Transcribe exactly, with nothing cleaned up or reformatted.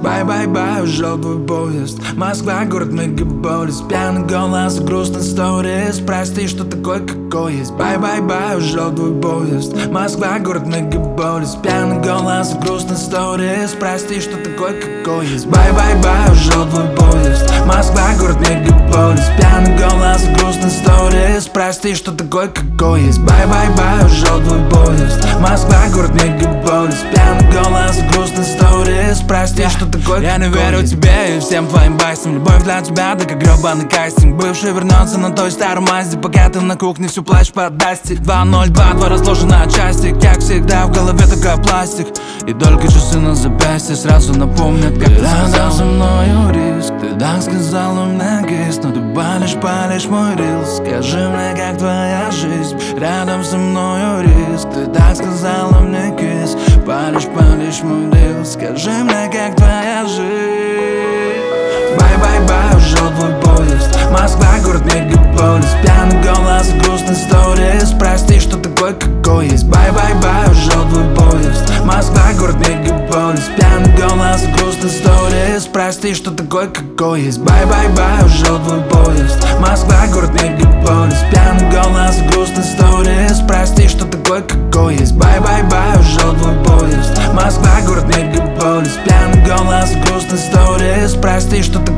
Бай-бай-бай, ушел твой поезд. Москва, город мегаполис. Пьяный голос, грустный сторис. Прости, что такой, какой есть. Бай-бай-бай, ушел твой поезд. Москва, город мегаполис. Пьяный голос, грустный сторис. Прости, что такой, какой есть. Бай-бай-бай, ушел твой поезд. Москва, город мегаполис. Пьяный голос, грустный сторис. Прости, что такой, какой есть. Бай-бай-бай, ушел твой поезд. Москва, город мегаполис. Пьяный голос, грустный сторис. Прости, что такой, я не верю тебе и всем твоим байсам. Любовь для тебя, да как гребаный кастинг. Бывший вернется на той старой Мазде, пока ты на кухне всю плачь под Дасти. Два ноль два, два разложено на части. Как всегда в голове только пластик. И только часы на запястье сразу напомнят, как ты сказал со мною риск. Ты так сказала мне кис, но ты палишь, палишь мой рилс. Скажи мне, как твоя жизнь, рядом со мною риск. Ты так сказала мне кис, палишь, палишь мой рилс. Скажи мне, как твоя жизнь. Бай-бай-бай, ушел твой поезд. Москва, город мегаполис. Пьяный голос, грустный сторис. Прости, что такой, какой есть. Бай-бай-бай, ушел твой поезд. Москва, город мегаполис. Пьяный голос, грустный сторис. Прости, что такой, какой есть. Бай-бай-бай, ушел твой поезд. Москва, город мегаполис. Пьяный голос, грустный сторис. Прости, что такой, какой есть. Бай-бай-бай, ушел твой поезд. Москва, город мегаполис. Пьяный голос, грустный сторис. Прости, что такой.